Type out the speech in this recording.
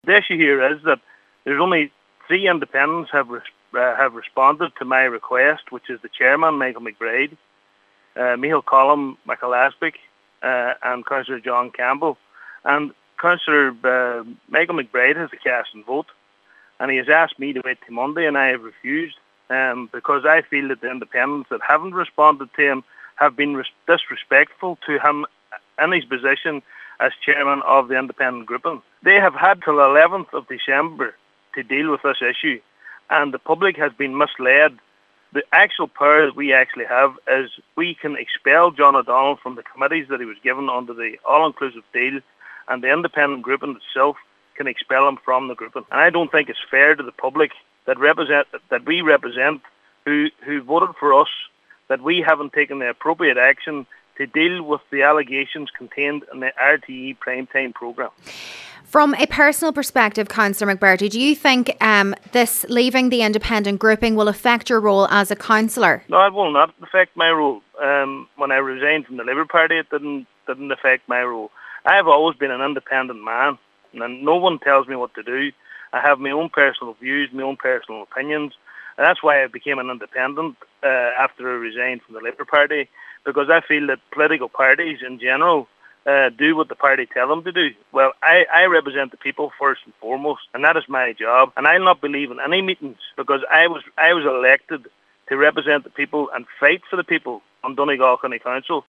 The issue here is that there's only 3 independents have responded to my request, which is the chairman, Michael McBride, Michael Collum, Michael Aspic, and Councillor John Campbell. And Councillor Michael McBride has a casting vote, and he has asked me to wait till Monday, and I have refused because I feel that the independents that haven't responded to him have been disrespectful to him in his position as chairman of the independent grouping. They have had till 11th of December to deal with this issue, and the public has been misled. The actual power that we actually have is we can expel John O'Donnell from the committees that he was given under the all-inclusive deal, and the independent grouping itself can expel him from the grouping. And I don't think it's fair to the public that we represent who voted for us, that we haven't taken the appropriate action to deal with the allegations contained in the RTE primetime programme. From a personal perspective, Councillor McBurty, do you think this leaving the independent grouping will affect your role as a councillor? No, it will not affect my role. When I resigned from the Labour Party, it didn't affect my role. I have always been an independent man, and no one tells me what to do. I have my own personal views, my own personal opinions, and that's why I became an independent after I resigned from the Labour Party, because I feel that political parties in general do what the party tell them to do. Well, I represent the people first and foremost, and that is my job. And I'll not be leaving any meetings because I was elected to represent the people and fight for the people on Donegal County Council.